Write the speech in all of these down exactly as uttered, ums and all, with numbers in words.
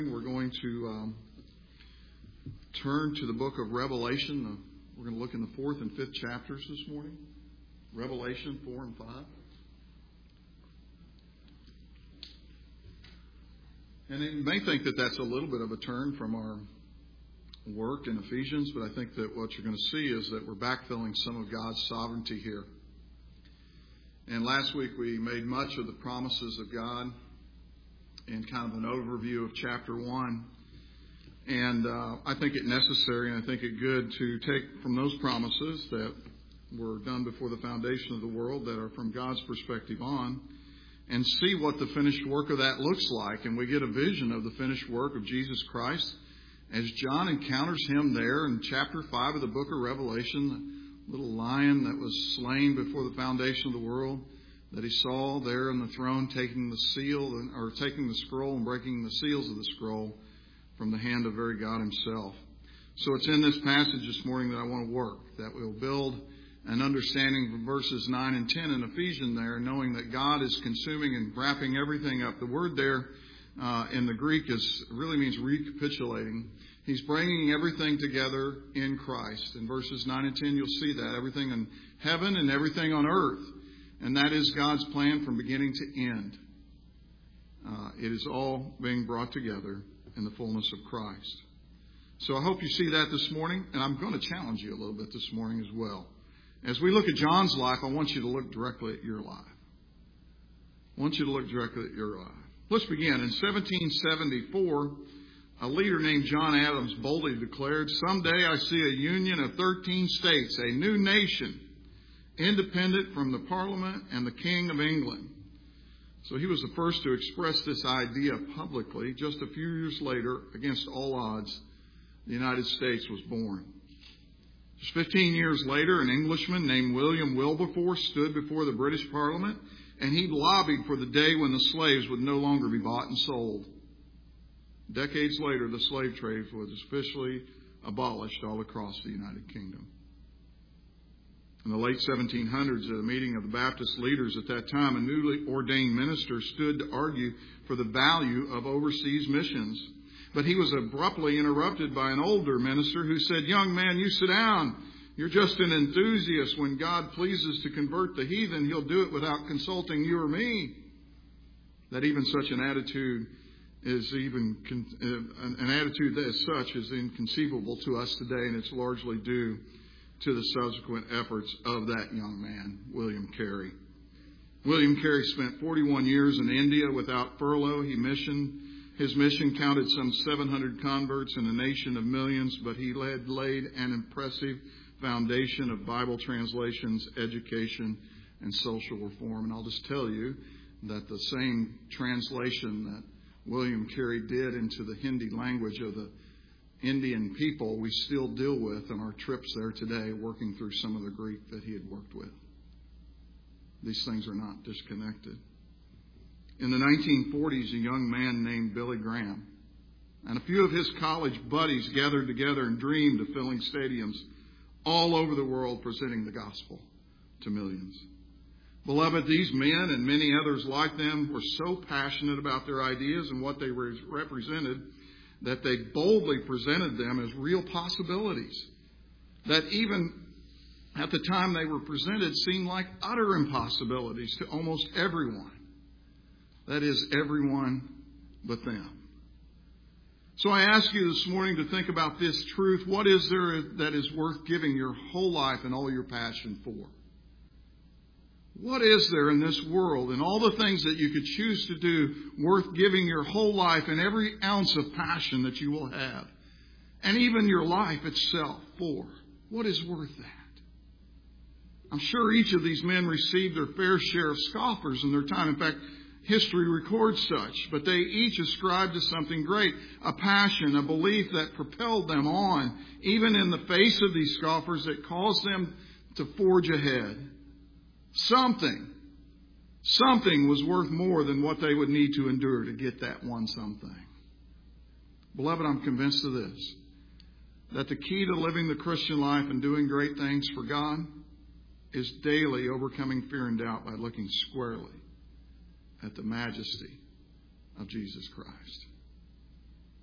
We're going to um, turn to the book of Revelation. Uh, we're going to look in the fourth and fifth chapters this morning. Revelation four and five. And you may think that that's a little bit of a turn from our work in Ephesians, but I think that what you're going to see is that we're backfilling some of God's sovereignty here. And last week we made much of the promises of God in kind of an overview of chapter one. And uh, I think it necessary and I think it good to take from those promises that were done before the foundation of the world, that are from God's perspective on, and see what the finished work of that looks like. And we get a vision of the finished work of Jesus Christ as John encounters him there in chapter five of the book of Revelation, the little lion that was slain before the foundation of the world, that he saw there on the throne taking the seal, or taking the scroll and breaking the seals of the scroll from the hand of very God himself. So it's in this passage this morning that I want to work, that we'll build an understanding of verses nine and ten in Ephesians there, knowing that God is consuming and wrapping everything up. The word there uh, in the Greek is really means recapitulating. He's bringing everything together in Christ. In verses nine and ten, you'll see that. Everything in heaven and everything on earth. And that is God's plan from beginning to end. Uh, it is all being brought together in the fullness of Christ. So I hope you see that this morning. And I'm going to challenge you a little bit this morning as well. As we look at John's life, I want you to look directly at your life. I want you to look directly at your life. Let's begin. In seventeen seventy-four, a leader named John Adams boldly declared, "Someday I see a union of thirteen states, a new nation, independent from the Parliament and the King of England." So he was the first to express this idea publicly. Just a few years later, against all odds, the United States was born. Just fifteen years later, an Englishman named William Wilberforce stood before the British Parliament, and he lobbied for the day when the slaves would no longer be bought and sold. Decades later, the slave trade was officially abolished all across the United Kingdom. In the late seventeen hundreds, at a meeting of the Baptist leaders at that time, a newly ordained minister stood to argue for the value of overseas missions. But he was abruptly interrupted by an older minister who said, "Young man, you sit down. You're just an enthusiast. When God pleases to convert the heathen, he'll do it without consulting you or me." That even such an attitude is even an attitude that as such is inconceivable to us today, and it's largely due to the subsequent efforts of that young man, William Carey. William Carey spent forty-one years in India without furlough. He missioned. His mission counted some seven hundred converts in a nation of millions, but he led, laid an impressive foundation of Bible translations, education, and social reform. And I'll just tell you that the same translation that William Carey did into the Hindi language of the Indian people, we still deal with on our trips there today, working through some of the Greek that he had worked with. These things are not disconnected. In the nineteen forties, a young man named Billy Graham and a few of his college buddies gathered together and dreamed of filling stadiums all over the world, presenting the gospel to millions. Beloved, these men and many others like them were so passionate about their ideas and what they represented that they boldly presented them as real possibilities that even at the time they were presented seemed like utter impossibilities to almost everyone. That is, everyone but them. So I ask you this morning to think about this truth. What is there that is worth giving your whole life and all your passion for? What is there in this world and all the things that you could choose to do worth giving your whole life and every ounce of passion that you will have, and even your life itself for? What is worth that? I'm sure each of these men received their fair share of scoffers in their time. In fact, history records such, but they each ascribed to something great, a passion, a belief that propelled them on, even in the face of these scoffers, that caused them to forge ahead. Something, something was worth more than what they would need to endure to get that one something. Beloved, I'm convinced of this, that the key to living the Christian life and doing great things for God is daily overcoming fear and doubt by looking squarely at the majesty of Jesus Christ.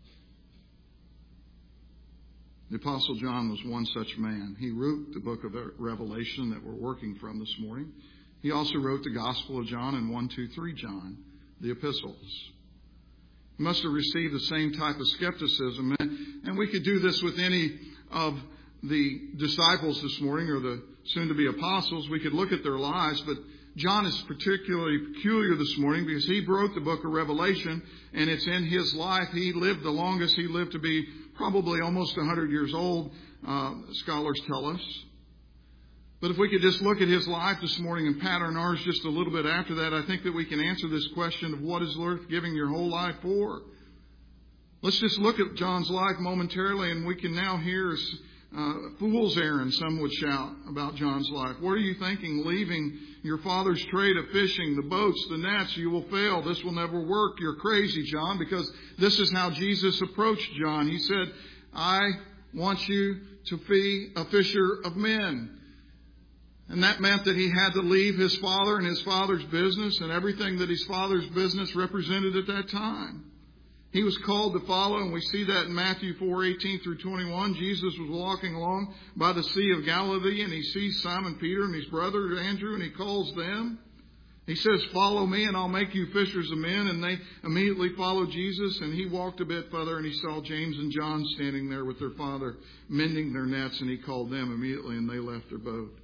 The Apostle John was one such man. He wrote the book of Revelation that we're working from this morning. He also wrote the Gospel of John and one, two, three John, the epistles. He must have received the same type of skepticism. And we could do this with any of the disciples this morning or the soon-to-be apostles. We could look at their lives, but John is particularly peculiar this morning because he wrote the book of Revelation, and it's in his life. He lived the longest. He lived to be probably almost one hundred years old, uh, scholars tell us. But if we could just look at his life this morning and pattern ours just a little bit after that, I think that we can answer this question of what is worth giving your whole life for. Let's just look at John's life momentarily, and we can now hear uh, fool's errand, some would shout, about John's life. What are you thinking? Leaving your father's trade of fishing, the boats, the nets, you will fail. This will never work. You're crazy, John, because this is how Jesus approached John. He said, I want you to be a fisher of men. And that meant that he had to leave his father and his father's business and everything that his father's business represented at that time. He was called to follow, and we see that in Matthew four, eighteen through twenty-one. Jesus was walking along by the Sea of Galilee, and he sees Simon Peter and his brother Andrew, and he calls them. He says, follow me, and I'll make you fishers of men. And they immediately followed Jesus, and he walked a bit further, and he saw James and John standing there with their father, mending their nets, and he called them immediately, and they left their boat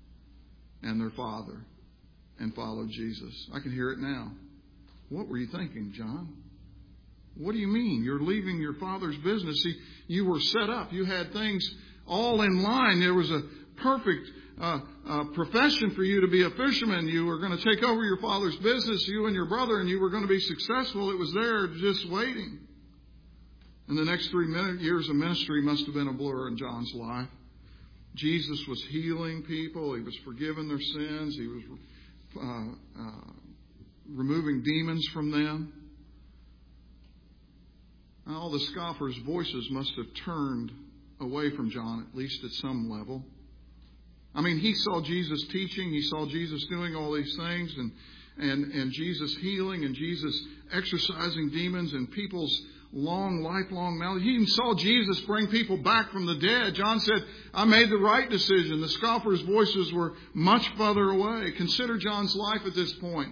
and their father and followed Jesus. I can hear it now. What were you thinking, John? What do you mean? You're leaving your father's business. See, you were set up. You had things all in line. There was a perfect uh, uh, profession for you to be a fisherman. You were going to take over your father's business, you and your brother, and you were going to be successful. It was there just waiting. And the next three minute, years of ministry must have been a blur in John's life. Jesus was healing people. He was forgiving their sins. He was uh, uh, removing demons from them. All the scoffers' voices must have turned away from John, at least at some level. I mean, he saw Jesus teaching. He saw Jesus doing all these things, and, and, and Jesus healing, and Jesus exorcising demons, and people's long, lifelong malady. He even saw Jesus bring people back from the dead. John said, I made the right decision. The scoffers' voices were much further away. Consider John's life at this point.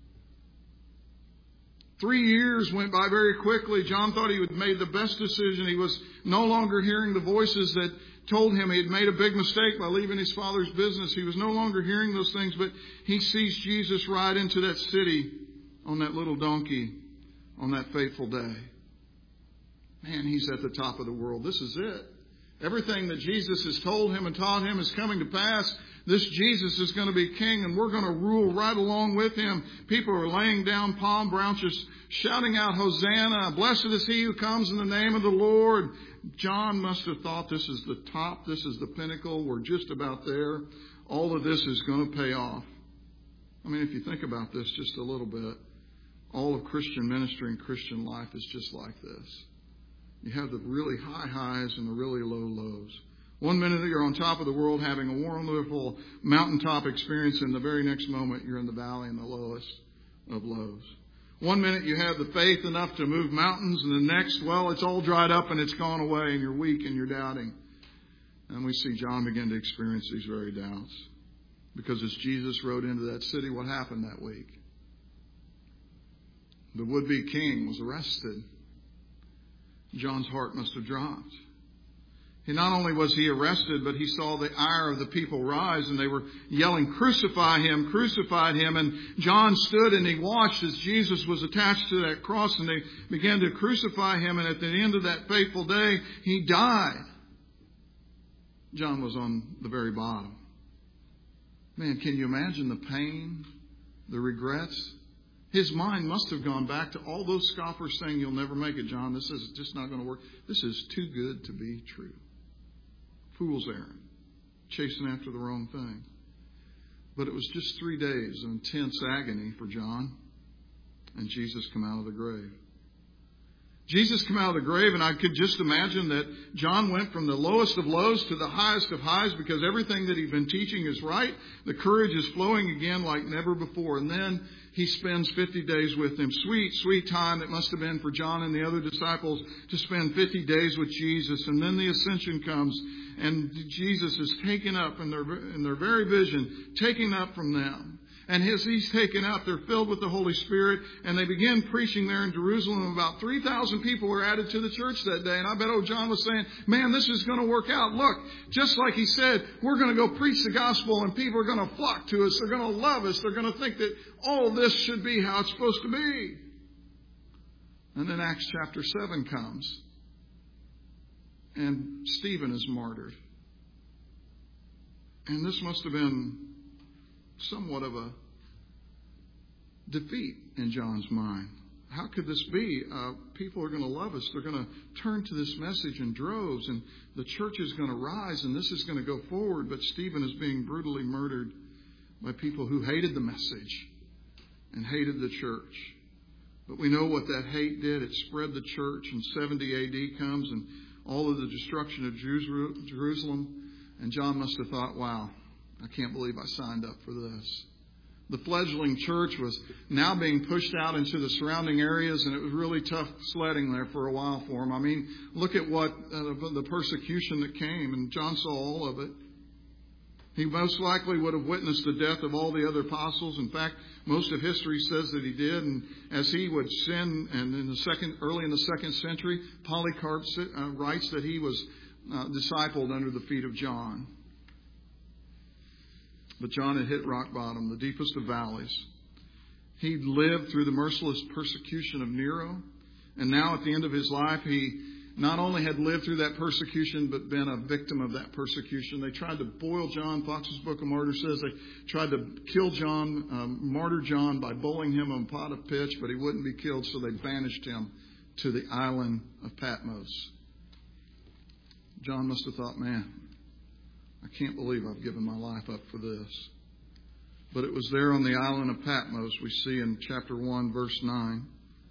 Three years went by very quickly. John thought he had made the best decision. He was no longer hearing the voices that told him he had made a big mistake by leaving his father's business. He was no longer hearing those things, but he sees Jesus ride into that city on that little donkey on that fateful day. Man, he's at the top of the world. This is it. Everything that Jesus has told him and taught him is coming to pass. This Jesus is going to be king, and we're going to rule right along with him. People are laying down palm branches, shouting out, Hosanna, blessed is he who comes in the name of the Lord. John must have thought this is the top, this is the pinnacle, we're just about there. All of this is going to pay off. I mean, if you think about this just a little bit, all of Christian ministry and Christian life is just like this. You have the really high highs and the really low lows. One minute you're on top of the world having a wonderful mountaintop experience, and the very next moment you're in the valley in the lowest of lows. One minute you have the faith enough to move mountains, and the next, well, it's all dried up and it's gone away, and you're weak and you're doubting. And we see John begin to experience these very doubts. Because as Jesus rode into that city, what happened that week? The would-be king was arrested. John's heart must have dropped. He not only was he arrested, but he saw the ire of the people rise, and they were yelling, crucify him, crucify him. And John stood and he watched as Jesus was attached to that cross, and they began to crucify him. And at the end of that fateful day, he died. John was on the very bottom. Man, can you imagine the pain, the regrets? His mind must have gone back to all those scoffers saying, you'll never make it, John. This is just not going to work. This is too good to be true. Fool's errand. Chasing after the wrong thing. But it was just three days of intense agony for John. And Jesus come out of the grave. Jesus came out of the grave, and I could just imagine that John went from the lowest of lows to the highest of highs because everything that he'd been teaching is right. The courage is flowing again like never before. And then he spends fifty days with them. Sweet, sweet time it must have been for John and the other disciples to spend fifty days with Jesus. And then the ascension comes, and Jesus is taken up in their, in their very vision, taken up from them. And as he's taken up, they're filled with the Holy Spirit, and they begin preaching there in Jerusalem. About three thousand people were added to the church that day. And I bet old John was saying, man, this is going to work out. Look, just like he said, we're going to go preach the gospel, and people are going to flock to us. They're going to love us. They're going to think that all this should be how it's supposed to be. And then Acts chapter seven comes, and Stephen is martyred. And this must have been somewhat of a defeat in John's mind. How could this be? Uh, people are going to love us. They're going to turn to this message in droves, and the church is going to rise, and this is going to go forward. But Stephen is being brutally murdered by people who hated the message and hated the church. But we know what that hate did. It spread the church, and seventy A D comes, and all of the destruction of Jerusalem. And John must have thought, wow, I can't believe I signed up for this. The fledgling church was now being pushed out into the surrounding areas, and it was really tough sledding there for a while for him. I mean, look at what uh, the persecution that came, and John saw all of it. He most likely would have witnessed the death of all the other apostles. In fact, most of history says that he did. And as he would sin, and in the second, early in the second century, Polycarp uh, writes that he was uh, discipled under the feet of John. But John had hit rock bottom, the deepest of valleys. He'd lived through the merciless persecution of Nero. And now at the end of his life, he not only had lived through that persecution, but been a victim of that persecution. They tried to boil John. Fox's Book of Martyrs says they tried to kill John, um, martyr John by boiling him on a pot of pitch, but he wouldn't be killed, so they banished him to the island of Patmos. John must have thought, man, I can't believe I've given my life up for this. But it was there on the island of Patmos, we see in chapter one, verse nine,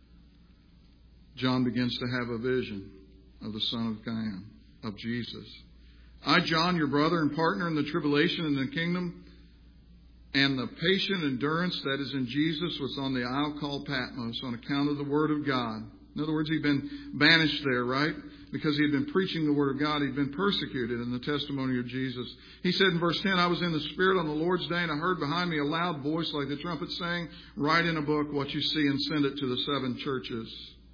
John begins to have a vision of the Son of God, of Jesus. I, John, your brother and partner in the tribulation and the kingdom and the patient endurance that is in Jesus, was on the isle called Patmos on account of the Word of God. In other words, he'd been banished there, right? Because he had been preaching the Word of God. He'd been persecuted in the testimony of Jesus. He said in verse ten, I was in the Spirit on the Lord's day, and I heard behind me a loud voice like the trumpet saying, write in a book what you see and send it to the seven churches.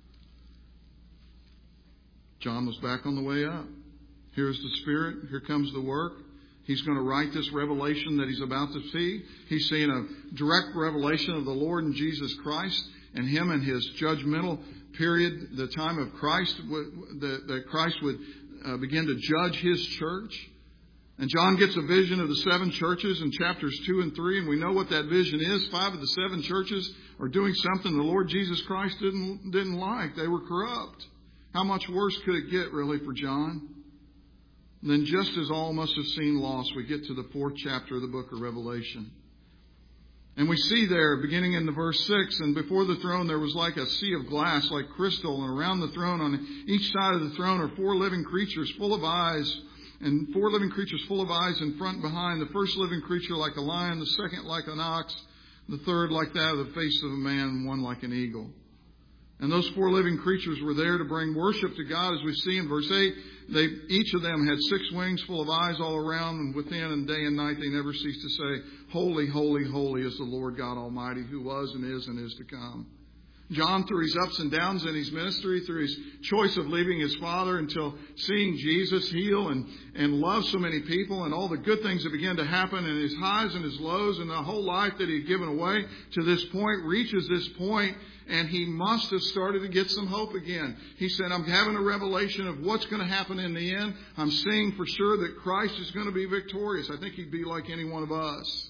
John was back on the way up. Here's the Spirit. Here comes the work. He's going to write this revelation that he's about to see. He's seeing a direct revelation of the Lord and Jesus Christ and him and his judgmental period, the time of Christ, that Christ would uh, begin to judge his church. And John gets a vision of the seven churches in chapters two and three, and we know what that vision is. Five of the seven churches are doing something the Lord Jesus Christ didn't didn't like. They were corrupt. How much worse could it get, really, for John? And then just as all must have seen loss, we get to the fourth chapter of the book of Revelation. And we see there, beginning in the verse six, and before the throne there was like a sea of glass, like crystal, and around the throne, on each side of the throne, are four living creatures full of eyes, and four living creatures full of eyes in front and behind. The first living creature like a lion, the second like an ox, the third like that of the face of a man, and one like an eagle. And those four living creatures were there to bring worship to God, as we see in verse eight. They, each of them had six wings full of eyes all around and within, and day and night they never cease to say, holy, holy, holy is the Lord God Almighty, who was and is and is to come. John, through his ups and downs in his ministry, through his choice of leaving his father until seeing Jesus heal and, and love so many people, and all the good things that began to happen, and his highs and his lows and the whole life that he had given away to this point, reaches this point, and he must have started to get some hope again. He said, I'm having a revelation of what's going to happen in the end. I'm seeing for sure that Christ is going to be victorious. I think he'd be like any one of us.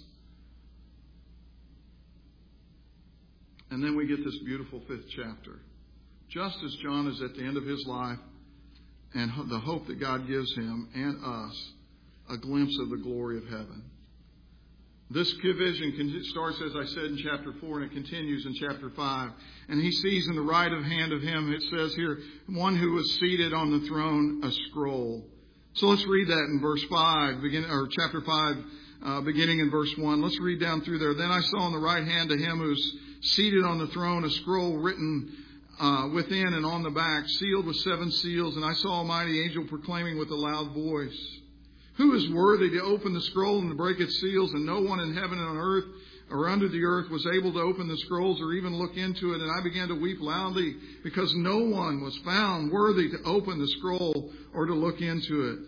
And then we get this beautiful fifth chapter. Just as John is at the end of his life, and the hope that God gives him and us, a glimpse of the glory of heaven. This vision starts, as I said, in chapter four, and it continues in chapter five. And he sees in the right of hand of him, it says here, one who was seated on the throne, a scroll. So let's read that in verse five, begin, or chapter five, uh, beginning in verse one. Let's read down through there. Then I saw on the right hand of him who was seated on the throne a scroll written uh, within and on the back, sealed with seven seals. And I saw a mighty angel proclaiming with a loud voice, who is worthy to open the scroll and to break its seals? And no one in heaven and on earth or under the earth was able to open the scrolls or even look into it. And I began to weep loudly because no one was found worthy to open the scroll or to look into it.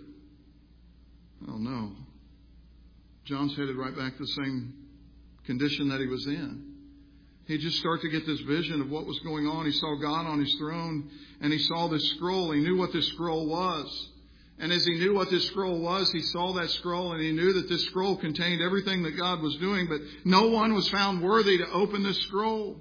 Oh no. John's headed right back to the same condition that he was in. He just started to get this vision of what was going on. He saw God on his throne and he saw this scroll. He knew what this scroll was. And as he knew what this scroll was, he saw that scroll and he knew that this scroll contained everything that God was doing, but no one was found worthy to open this scroll.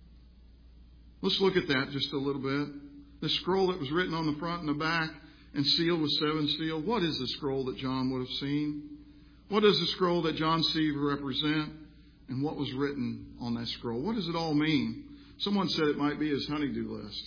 Let's look at that just a little bit. The scroll that was written on the front and the back and sealed with seven seals. What is the scroll that John would have seen? What does the scroll that John see represent? And what was written on that scroll? What does it all mean? Someone said it might be his honey-do list.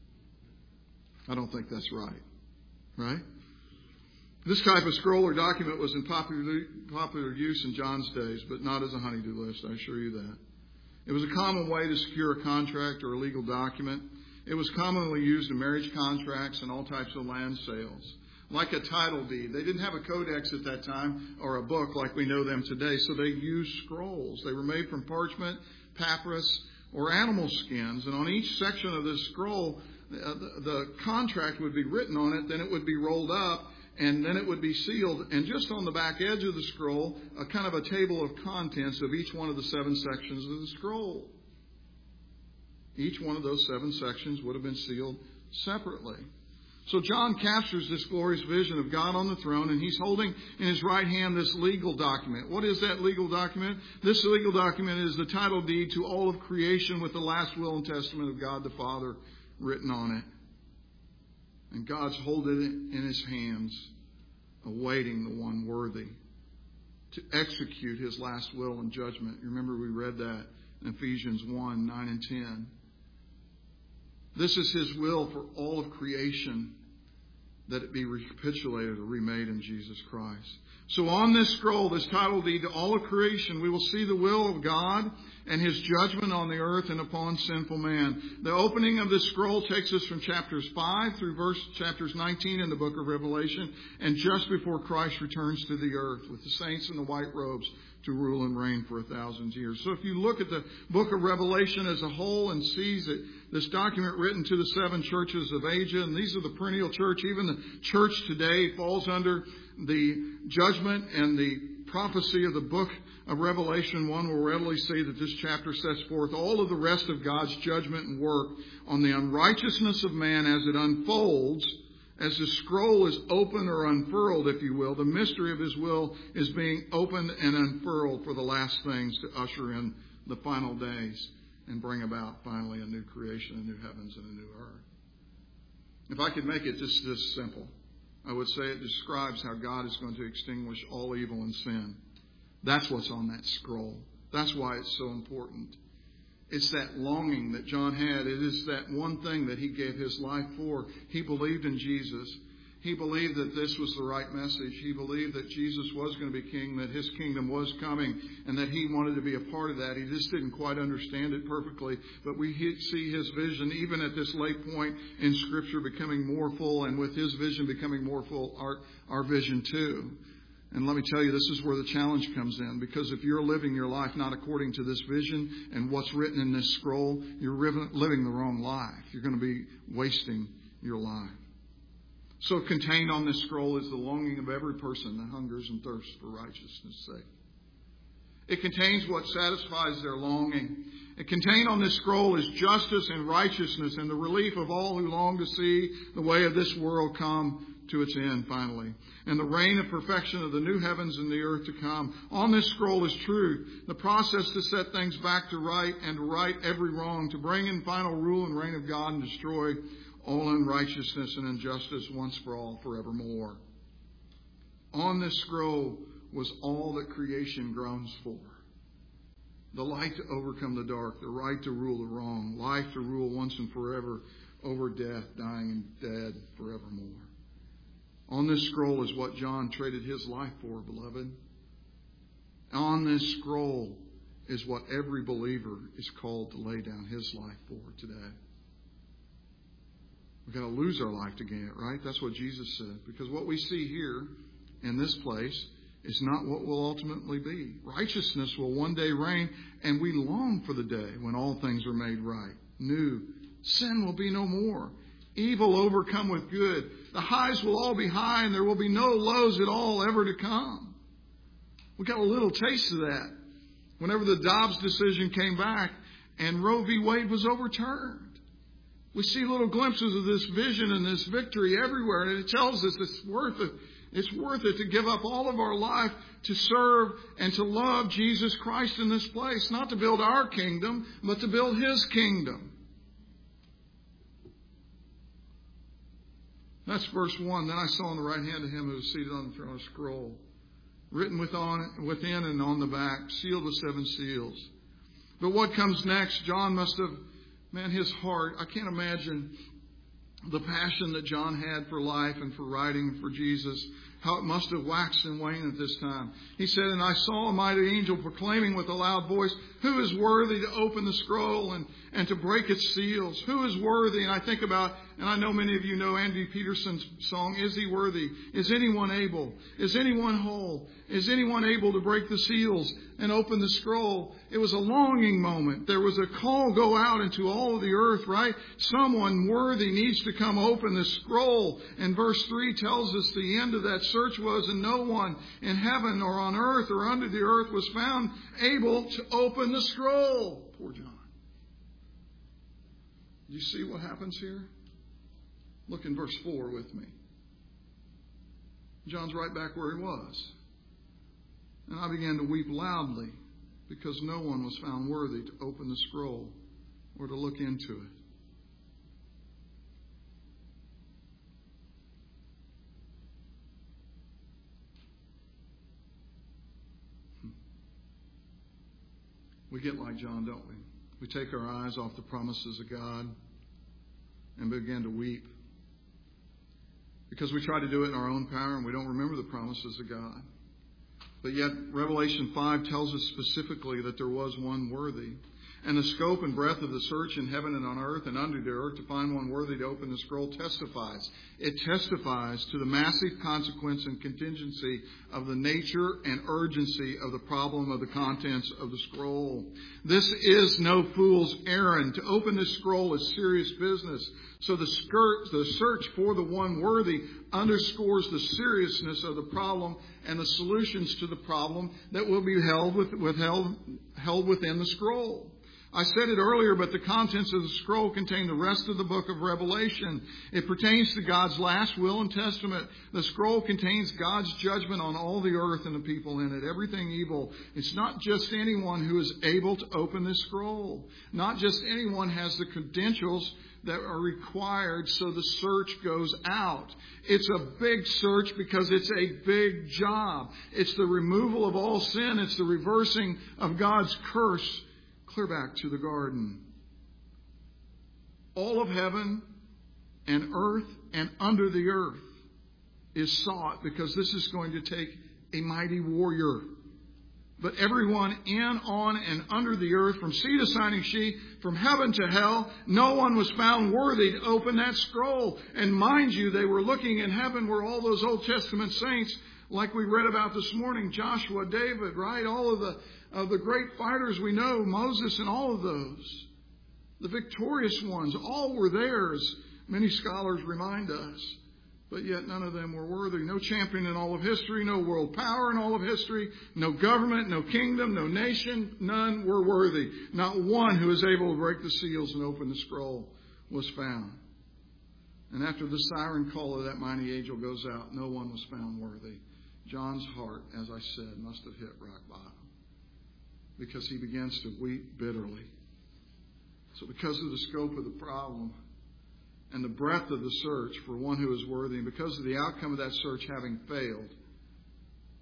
I don't think that's right. Right? This type of scroll or document was in popular, popular use in John's days, but not as a honey-do list, I assure you that. It was a common way to secure a contract or a legal document. It was commonly used in marriage contracts and all types of land sales, like a title deed. They didn't have a codex at that time or a book like we know them today, so they used scrolls. They were made from parchment, papyrus, or animal skins, and on each section of this scroll, the, the contract would be written on it, then it would be rolled up, and then it would be sealed. And just on the back edge of the scroll, a kind of a table of contents of each one of the seven sections of the scroll. Each one of those seven sections would have been sealed separately. So John captures this glorious vision of God on the throne, and he's holding in his right hand this legal document. What is that legal document? This legal document is the title deed to all of creation with the last will and testament of God the Father written on it. And God's holding it in his hands, awaiting the one worthy to execute his last will and judgment. You remember we read that in Ephesians one, nine and ten. This is his will for all of creation, that it be recapitulated or remade in Jesus Christ. So on this scroll, this title deed to all of creation, we will see the will of God and his judgment on the earth and upon sinful man. The opening of this scroll takes us from chapters five through verse chapters nineteen in the book of Revelation, and just before Christ returns to the earth with the saints in the white robes to rule and reign for a thousand years. So if you look at the book of Revelation as a whole and sees that this document written to the seven churches of Asia, and these are the perennial church, even the church today falls under the judgment and the prophecy of the book of Revelation, one will readily see that this chapter sets forth all of the rest of God's judgment and work on the unrighteousness of man as it unfolds. As the scroll is opened or unfurled, if you will, the mystery of his will is being opened and unfurled for the last things to usher in the final days and bring about finally a new creation, a new heavens and a new earth. If I could make it just this simple, I would say it describes how God is going to extinguish all evil and sin. That's what's on that scroll. That's why it's so important. It's that longing that John had. It is that one thing that he gave his life for. He believed in Jesus. He believed that this was the right message. He believed that Jesus was going to be king, that his kingdom was coming, and that he wanted to be a part of that. He just didn't quite understand it perfectly. But we see his vision, even at this late point in Scripture, becoming more full, and with his vision becoming more full, our, our vision too. And let me tell you, this is where the challenge comes in. Because if you're living your life not according to this vision and what's written in this scroll, you're living the wrong life. You're going to be wasting your life. So contained on this scroll is the longing of every person that hungers and thirsts for righteousness' sake. It contains what satisfies their longing. It contained on this scroll is justice and righteousness and the relief of all who long to see the way of this world come to its end finally. And the reign of perfection of the new heavens and the earth to come. On this scroll is truth, the process to set things back to right and to right every wrong, to bring in final rule and reign of God and destroy all unrighteousness and injustice once for all, forevermore. On this scroll was all that creation groans for. The light to overcome the dark, the right to rule the wrong, life to rule once and forever over death, dying and dead forevermore. On this scroll is what John traded his life for, beloved. On this scroll is what every believer is called to lay down his life for today. We've got to lose our life to gain it, right? That's what Jesus said. Because what we see here in this place is not what will ultimately be. Righteousness will one day reign, and we long for the day when all things are made right. New. Sin will be no more. Evil overcome with good. The highs will all be high, and there will be no lows at all ever to come. We got a little taste of that whenever the Dobbs decision came back and Roe v. Wade was overturned. We see little glimpses of this vision and this victory everywhere, and it tells us it's worth it. It's worth it to give up all of our life to serve and to love Jesus Christ in this place. Not to build our kingdom, but to build His kingdom. That's verse one. Then I saw on the right hand of Him who was seated on the throne a scroll, written within and on the back, sealed with seven seals. But what comes next? John must have, man, his heart, I can't imagine the passion that John had for life and for writing for Jesus, how it must have waxed and waned at this time. He said, and I saw a mighty angel proclaiming with a loud voice, who is worthy to open the scroll and, and to break its seals? Who is worthy? And I think about, and I know many of you know Andy Peterson's song, Is He Worthy? Is anyone able? Is anyone whole? Is anyone able to break the seals and open the scroll? It was a longing moment. There was a call go out into all of the earth, right? Someone worthy needs to come open the scroll. And verse three tells us the end of that search was, and no one in heaven or on earth or under the earth was found able to open the scroll. Poor John. Do you see what happens here? Look in verse four with me. John's right back where he was. And I began to weep loudly because no one was found worthy to open the scroll or to look into it. We get like John, don't we? We take our eyes off the promises of God and begin to weep because we try to do it in our own power and we don't remember the promises of God. But yet Revelation five tells us specifically that there was one worthy. And the scope and breadth of the search in heaven and on earth and under the earth to find one worthy to open the scroll testifies. It testifies to the massive consequence and contingency of the nature and urgency of the problem of the contents of the scroll. This is no fool's errand. To open this scroll is serious business. So the, skirt, the search for the one worthy underscores the seriousness of the problem and the solutions to the problem that will be held, with, withheld, held within the scroll. I said it earlier, but the contents of the scroll contain the rest of the book of Revelation. It pertains to God's last will and testament. The scroll contains God's judgment on all the earth and the people in it, everything evil. It's not just anyone who is able to open this scroll. Not just anyone has the credentials that are required, so the search goes out. It's a big search because it's a big job. It's the removal of all sin. It's the reversing of God's curse clear back to the garden. All of heaven and earth and under the earth is sought because this is going to take a mighty warrior. But everyone in, on, and under the earth, from sea to shining sea, from heaven to hell, no one was found worthy to open that scroll. And mind you, they were looking in heaven where all those Old Testament saints, like we read about this morning, Joshua, David, right? All of the of the great fighters we know, Moses and all of those. The victorious ones, all were there, as many scholars remind us. But yet none of them were worthy. No champion in all of history, no world power in all of history, no government, no kingdom, no nation, none were worthy. Not one who was able to break the seals and open the scroll was found. And after the siren call of that mighty angel goes out, no one was found worthy. John's heart, as I said, must have hit rock bottom, because he begins to weep bitterly. So because of the scope of the problem and the breadth of the search for one who is worthy, and because of the outcome of that search having failed,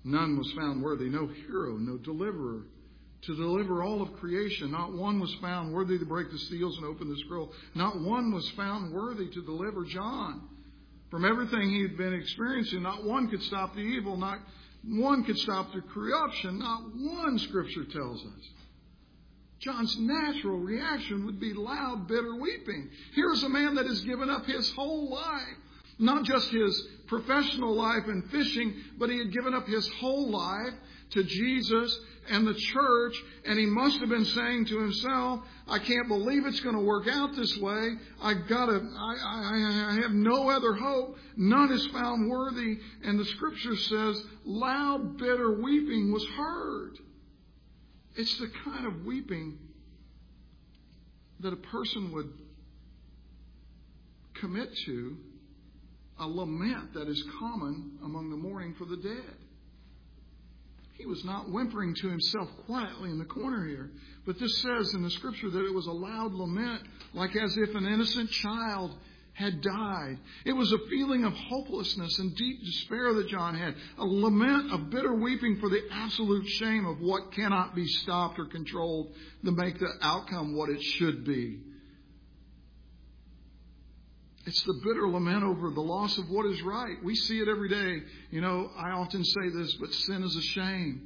None was found worthy, no hero, no deliverer, to deliver all of creation. Not one was found worthy to break the seals and open the scroll. Not one was found worthy to deliver John. From everything he had been experiencing, not one could stop the evil. Not one could stop the corruption. Not one, Scripture tells us. John's natural reaction would be loud, bitter weeping. Here's a man that has given up his whole life. Not just his professional life in fishing, but he had given up his whole life to Jesus and the church. And he must have been saying to himself, I can't believe it's going to work out this way. I've got to, I, I, I have no other hope. None is found worthy. And the Scripture says, loud, bitter weeping was heard. It's the kind of weeping that a person would commit to, a lament that is common among the mourning for the dead. He was not whimpering to himself quietly in the corner here. But this says in the Scripture that it was a loud lament, like as if an innocent child had died. It was a feeling of hopelessness and deep despair that John had. A lament of bitter weeping for the absolute shame of what cannot be stopped or controlled to make the outcome what it should be. It's the bitter lament over the loss of what is right. We see it every day. You know, I often say this, but sin is a shame.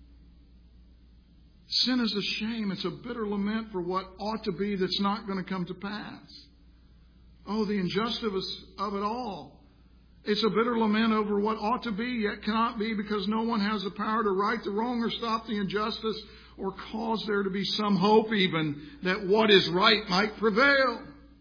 Sin is a shame. It's a bitter lament for what ought to be that's not going to come to pass. Oh, the injustice of it all. It's a bitter lament over what ought to be yet cannot be, because no one has the power to right the wrong or stop the injustice or cause there to be some hope even that what is right might prevail.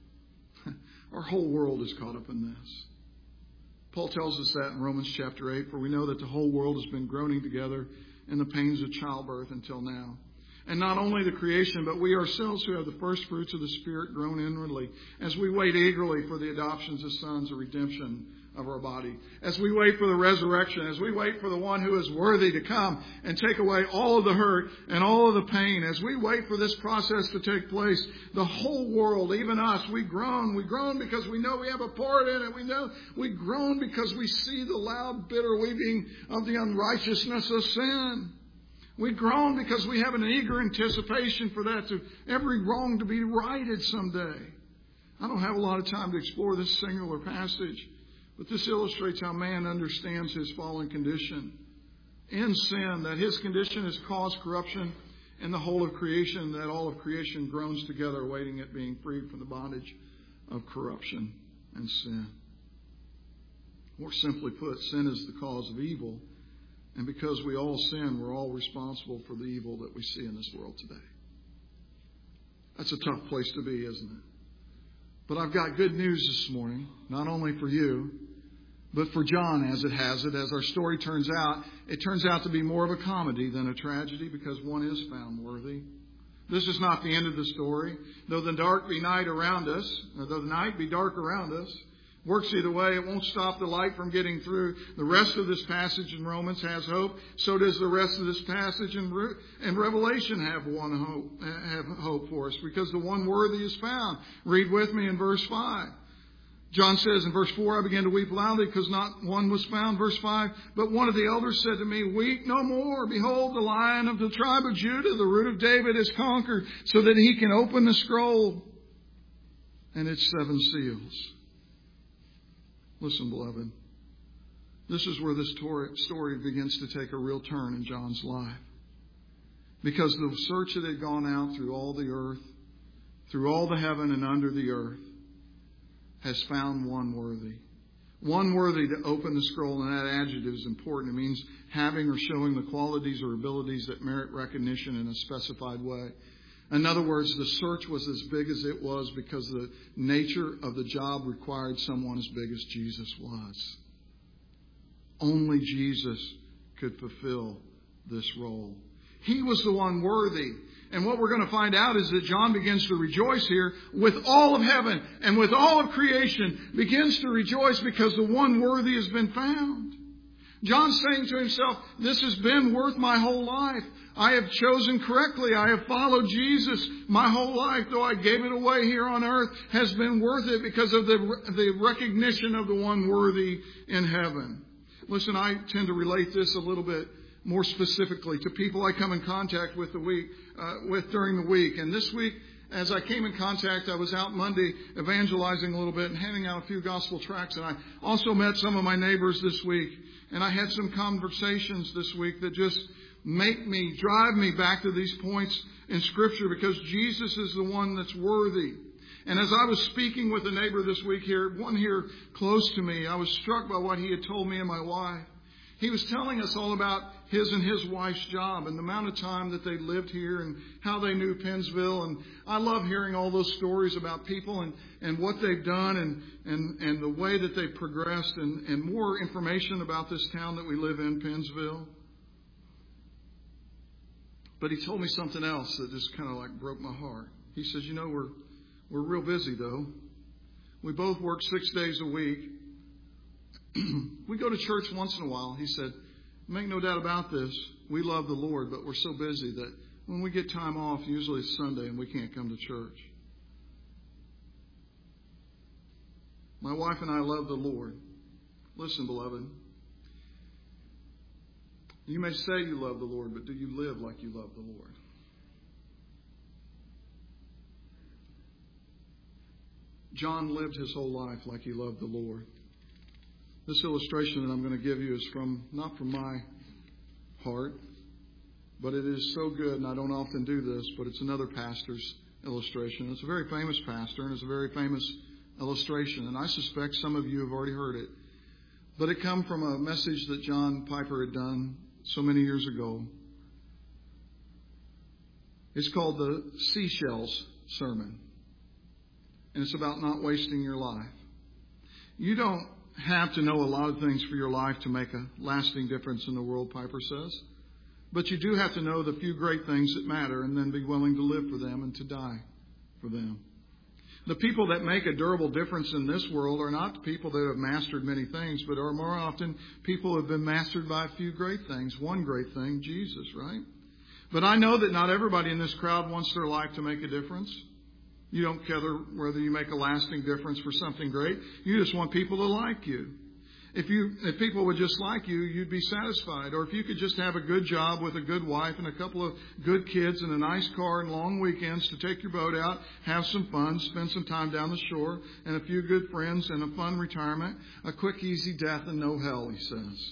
Our whole world is caught up in this. Paul tells us that in Romans chapter eight, for we know that the whole world has been groaning together in the pains of childbirth until now. And not only the creation, but we ourselves who have the first fruits of the Spirit groan inwardly, as we wait eagerly for the adoptions as sons, the redemption of our body. As we wait for the resurrection, as we wait for the one who is worthy to come and take away all of the hurt and all of the pain, as we wait for this process to take place, the whole world, even us, we groan. We groan because we know we have a part in it. We know we groan because we see the loud, bitter weeping of the unrighteousness of sin. We groan because we have an eager anticipation for that, to every wrong to be righted someday. I don't have a lot of time to explore this singular passage, but this illustrates how man understands his fallen condition in sin, that his condition has caused corruption in the whole of creation, that all of creation groans together awaiting it being freed from the bondage of corruption and sin. More simply put, sin is the cause of evil. And because we all sin, we're all responsible for the evil that we see in this world today. That's a tough place to be, isn't it? But I've got good news this morning, not only for you, but for John, as it has it. As our story turns out, it turns out to be more of a comedy than a tragedy, because one is found worthy. This is not the end of the story. Though the dark be night around us, or though the night be dark around us, works either way. It won't stop the light from getting through. The rest of this passage in Romans has hope. So does the rest of this passage in, Re- in Revelation have one hope, have hope for us, because the one worthy is found. Read with me in verse five. John says in verse four, I began to weep loudly because not one was found. Verse five, but one of the elders said to me, weep no more. Behold, the Lion of the tribe of Judah, the root of David, has conquered, so that he can open the scroll and its seven seals. Listen, beloved, this is where this story begins to take a real turn in John's life. Because the search that had gone out through all the earth, through all the heaven and under the earth, has found one worthy. One worthy to open the scroll, and that adjective is important. It means having or showing the qualities or abilities that merit recognition in a specified way. In other words, the search was as big as it was because the nature of the job required someone as big as Jesus was. Only Jesus could fulfill this role. He was the one worthy. And what we're going to find out is that John begins to rejoice here with all of heaven and with all of creation, begins to rejoice because the one worthy has been found. John's saying to himself, this has been worth my whole life. I have chosen correctly. I have followed Jesus my whole life. Though I gave it away here on earth, has been worth it because of the, the recognition of the one worthy in heaven. Listen, I tend to relate this a little bit more specifically to people I come in contact with the week, uh, with during the week. And this week, as I came in contact, I was out Monday evangelizing a little bit and handing out a few gospel tracts. And I also met some of my neighbors this week. And I had some conversations this week that just make me, drive me back to these points in Scripture, because Jesus is the one that's worthy. And as I was speaking with a neighbor this week here, one here close to me, I was struck by what he had told me and my wife. He was telling us all about his and his wife's job and the amount of time that they lived here and how they knew Pennsville. And I love hearing all those stories about people and, and what they've done and, and, and the way that they've progressed, and, and more information about this town that we live in, Pennsville. But he told me something else that just kind of like broke my heart. He says, you know, we're we're real busy, though. We both work six days a week. We go to church once in a while. He said, make no doubt about this. We love the Lord, but we're so busy that when we get time off, usually it's Sunday and we can't come to church. My wife and I love the Lord. Listen, beloved. You may say you love the Lord, but do you live like you love the Lord? John lived his whole life like he loved the Lord. This illustration that I'm going to give you is from, not from my heart, but it is so good, and I don't often do this, but it's another pastor's illustration. It's a very famous pastor, and it's a very famous illustration, and I suspect some of you have already heard it. But it comes from a message that John Piper had done so many years ago. It's called the Seashells Sermon. And it's about not wasting your life. You don't have to know a lot of things for your life to make a lasting difference in the world, Piper says. But you do have to know the few great things that matter, and then be willing to live for them and to die for them. The people that make a durable difference in this world are not the people that have mastered many things, but are more often people who have been mastered by a few great things. One great thing, Jesus, right? But I know that not everybody in this crowd wants their life to make a difference. You don't care whether you make a lasting difference for something great. You just want people to like you. If you, if people would just like you, you'd be satisfied. Or if you could just have a good job with a good wife and a couple of good kids and a nice car and long weekends to take your boat out, have some fun, spend some time down the shore, and a few good friends and a fun retirement, a quick, easy death and no hell, he says.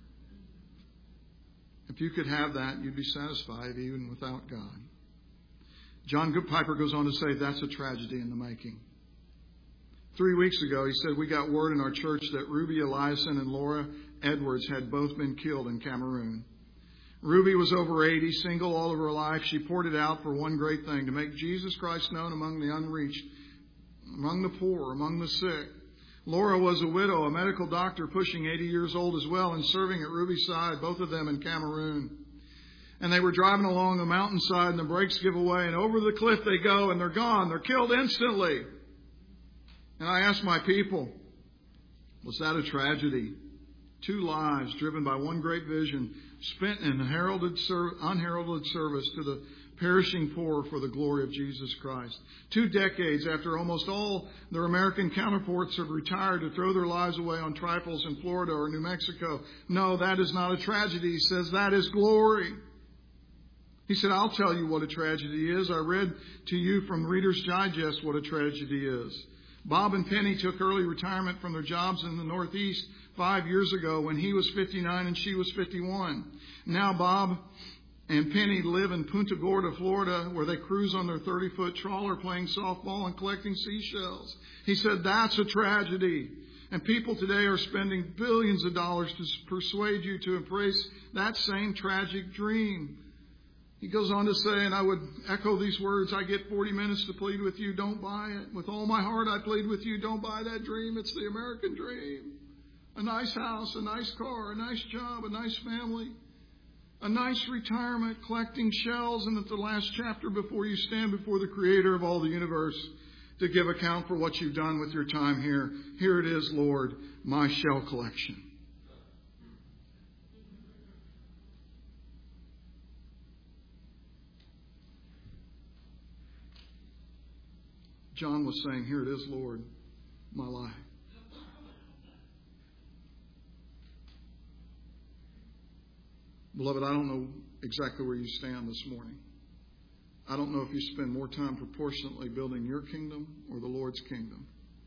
If you could have that, you'd be satisfied even without God. John Piper goes on to say that's a tragedy in the making. Three weeks ago, he said, we got word in our church that Ruby Eliason and Laura Edwards had both been killed in Cameroon. Ruby was over eighty, single all of her life. She poured it out for one great thing, to make Jesus Christ known among the unreached, among the poor, among the sick. Laura was a widow, a medical doctor pushing eighty years old as well, and serving at Ruby's side, both of them in Cameroon. And they were driving along the mountainside, and the brakes give away, and over the cliff they go, and they're gone. They're killed instantly. And I asked my people, was that a tragedy? Two lives driven by one great vision, spent in heralded, unheralded service to the perishing poor for the glory of Jesus Christ. Two decades after almost all their American counterparts have retired to throw their lives away on trifles in Florida or New Mexico. No, that is not a tragedy. He says that is glory. He said, I'll tell you what a tragedy is. I read to you from Reader's Digest what a tragedy is. Bob and Penny took early retirement from their jobs in the Northeast five years ago when he was fifty-nine and she was fifty-one. Now Bob and Penny live in Punta Gorda, Florida, where they cruise on their thirty-foot trawler playing softball and collecting seashells. He said, that's a tragedy. And people today are spending billions of dollars to persuade you to embrace that same tragic dream. He goes on to say, and I would echo these words, I get forty minutes to plead with you, don't buy it. With all my heart I plead with you, don't buy that dream. It's the American dream. A nice house, a nice car, a nice job, a nice family, a nice retirement, collecting shells, and at the last chapter before you stand before the Creator of all the universe to give account for what you've done with your time here. Here it is, Lord, my shell collection. John was saying, here it is, Lord, my life. Beloved, I don't know exactly where you stand this morning. I don't know if you spend more time proportionately building your kingdom or the Lord's kingdom.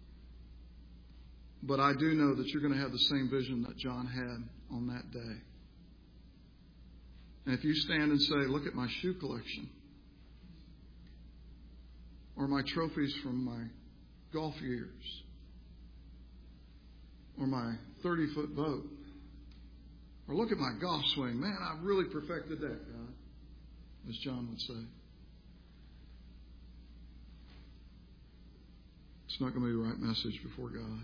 But I do know that you're going to have the same vision that John had on that day. And if you stand and say, look at my shoe collection, or my trophies from my golf years, or my thirty-foot boat, or look at my golf swing, man, I've really perfected that, God, as John would say. It's not going to be the right message before God.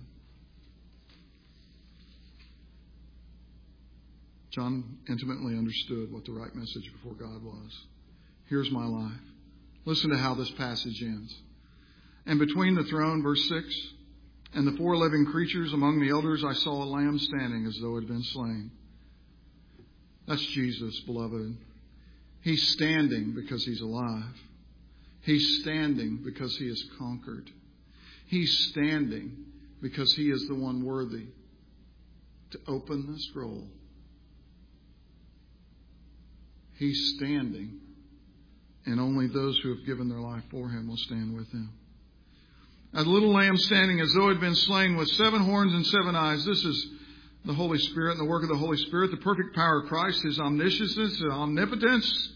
John intimately understood what the right message before God was. Here's my life. Listen to how this passage ends. And between the throne, verse six, and the four living creatures among the elders, I saw a lamb standing as though it had been slain. That's Jesus, beloved. He's standing because He's alive. He's standing because He has conquered. He's standing because He is the one worthy to open the scroll. He's standing, and only those who have given their life for Him will stand with Him. A little lamb standing as though it had been slain with seven horns and seven eyes. This is the Holy Spirit and the work of the Holy Spirit, the perfect power of Christ, His omniscience, His omnipotence.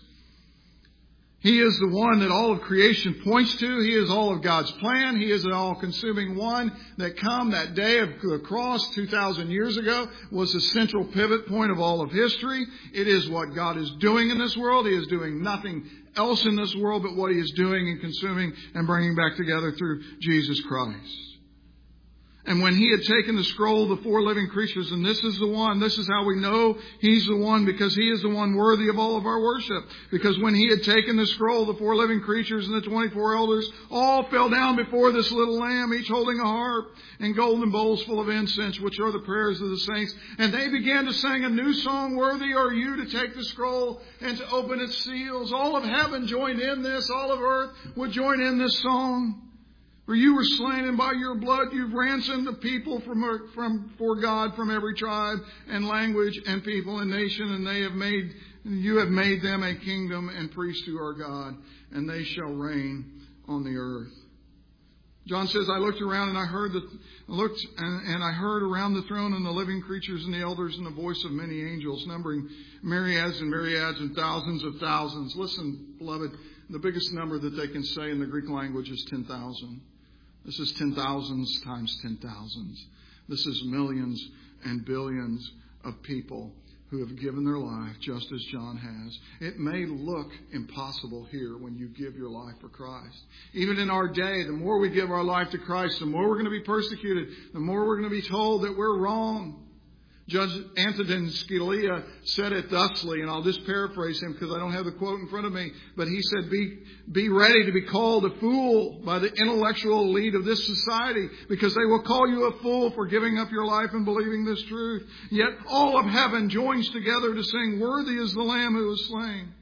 He is the one that all of creation points to. He is all of God's plan. He is an all-consuming one that come that day of the cross two thousand years ago was the central pivot point of all of history. It is what God is doing in this world. He is doing nothing else in this world but what He is doing and consuming and bringing back together through Jesus Christ. And when He had taken the scroll of the four living creatures, and this is the one, this is how we know He's the one, because He is the one worthy of all of our worship. Because when He had taken the scroll, the four living creatures and the twenty-four elders all fell down before this little lamb, each holding a harp and golden bowls full of incense, which are the prayers of the saints. And they began to sing a new song, worthy are you to take the scroll and to open its seals. All of heaven joined in this. All of earth would join in this song. For you were slain, and by your blood you've ransomed the people from, from for God from every tribe and language and people and nation, and they have made you have made them a kingdom and priests to our God, and they shall reign on the earth. John says, I looked around and I heard that looked and, and I heard around the throne and the living creatures and the elders and the voice of many angels, numbering myriads and myriads and thousands of thousands. Listen, beloved, the biggest number that they can say in the Greek language is ten thousand. This is ten thousands times ten thousands. This is millions and billions of people who have given their life just as John has. It may look impossible here when you give your life for Christ. Even in our day, the more we give our life to Christ, the more we're going to be persecuted, the more we're going to be told that we're wrong. Judge Antonin Scalia said it thusly, and I'll just paraphrase him because I don't have the quote in front of me, but he said, be, be ready to be called a fool by the intellectual elite of this society, because they will call you a fool for giving up your life and believing this truth. Yet all of heaven joins together to sing, worthy is the Lamb who was slain,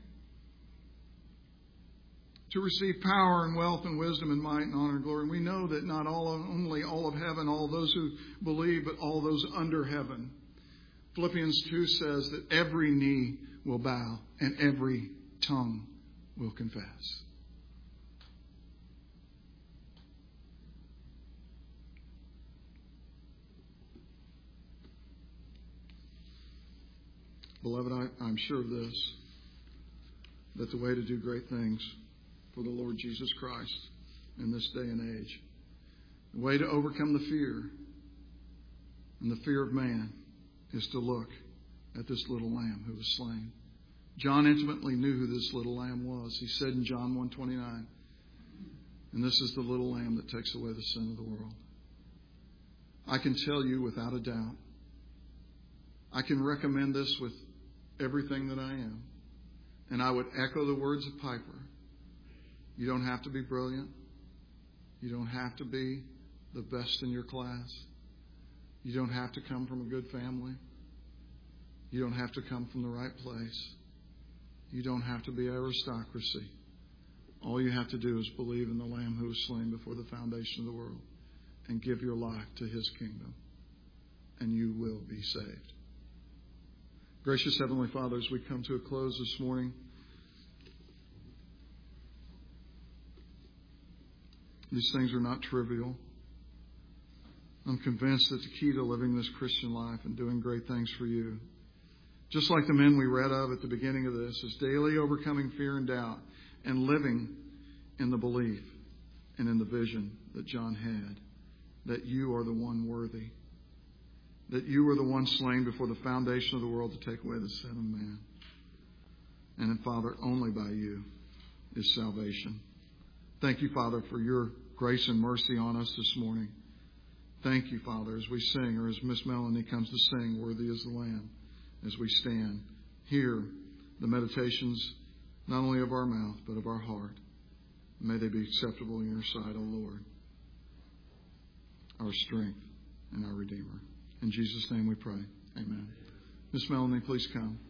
to receive power and wealth and wisdom and might and honor and glory. And we know that not all only all of heaven, all those who believe, but all those under heaven. Philippians two says that every knee will bow and every tongue will confess. Beloved, I, I'm sure of this, that the way to do great things for the Lord Jesus Christ in this day and age, the way to overcome the fear and the fear of man, is to look at this little lamb who was slain. John intimately knew who this little lamb was. He said in John one twenty-nine, and this is the little lamb that takes away the sin of the world. I can tell you without a doubt, I can recommend this with everything that I am, and I would echo the words of Piper. You don't have to be brilliant. You don't have to be the best in your class. You don't have to come from a good family. You don't have to come from the right place. You don't have to be aristocracy. All you have to do is believe in the Lamb who was slain before the foundation of the world and give your life to His kingdom, and you will be saved. Gracious Heavenly Father, as we come to a close this morning, these things are not trivial. I'm convinced that the key to living this Christian life and doing great things for you, just like the men we read of at the beginning of this, is daily overcoming fear and doubt and living in the belief and in the vision that John had, that you are the one worthy, that you were the one slain before the foundation of the world to take away the sin of man. And then, Father, only by you is salvation. Thank you, Father, for your grace and mercy on us this morning. Thank you, Father, as we sing, or as Miss Melanie comes to sing, Worthy is the Lamb, as we stand. Hear the meditations not only of our mouth, but of our heart. May they be acceptable in your sight, O Lord, our strength and our Redeemer. In Jesus' name we pray. Amen. Miss Melanie, please come.